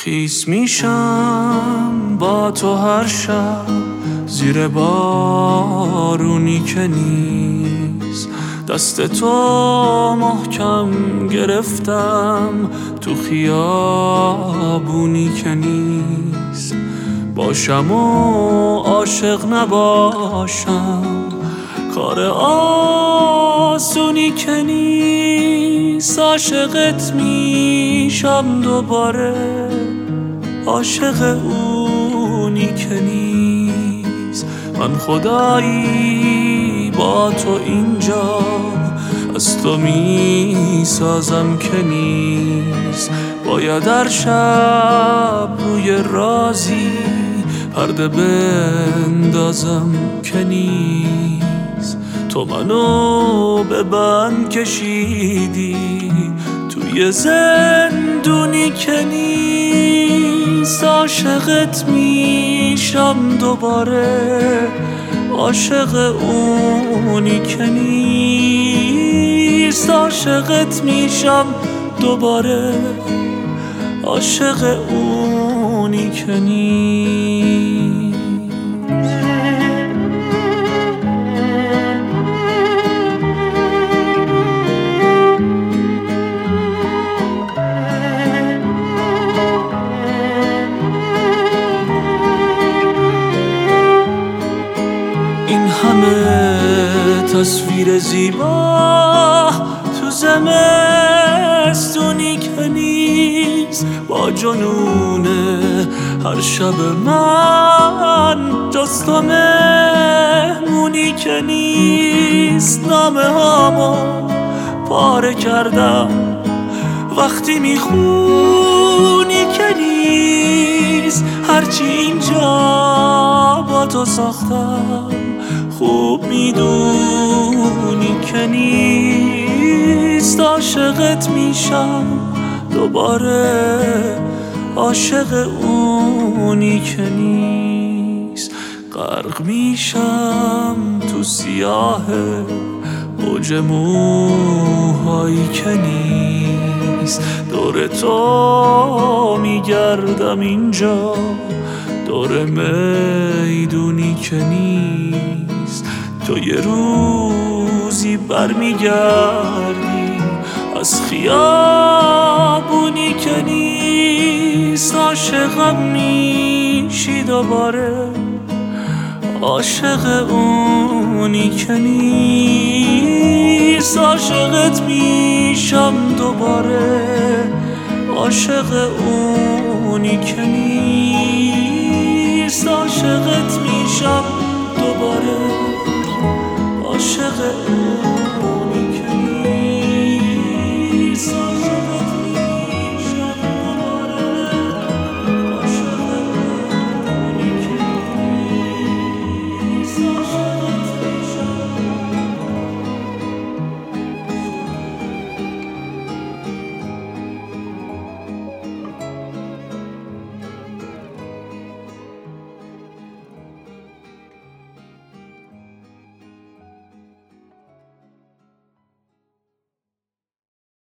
خیس میشم با تو هر شب زیر بارونی که نیست، دست تو محکم گرفتم تو خیابونی که نیست. باشم و عاشق نباشم کار آسونی که نیست. عاشقت میشم دوباره، عاشق اونی که نیست. من خدایی با تو اینجا از تو میسازم که نیست. باید هر شب روی رازی پرده بندازم که نیست. تو منو به بند کشیدی توی زندونی که نیست. عاشقت میشم دوباره، عاشق اونی که نیست. عاشقت میشم دوباره، عاشق اونی که نیست. این همه تصویر زیبا تو زمستونی که نیست. با جنون هر شب من جز تو مهمونی که نیست. نامه هامو پاره کردم وقتی میخونی که نیست. هرچی اینجا با تو ساختم خوب میدونی که نیست. عاشقت میشم دوباره، عاشق اونی که نیست. غرق میشم تو سیاه موج موهایی که نیست. دور تو میگردم اینجا، دور میدونی که نیست. تو یه روزی برمیگردی از خیابونی که نیست. عاشقم میشی دوباره، عاشق اونی که نیست. عاشقت میشم دوباره، عاشق اونی که نیست. عاشقت میشم دوباره، عاشق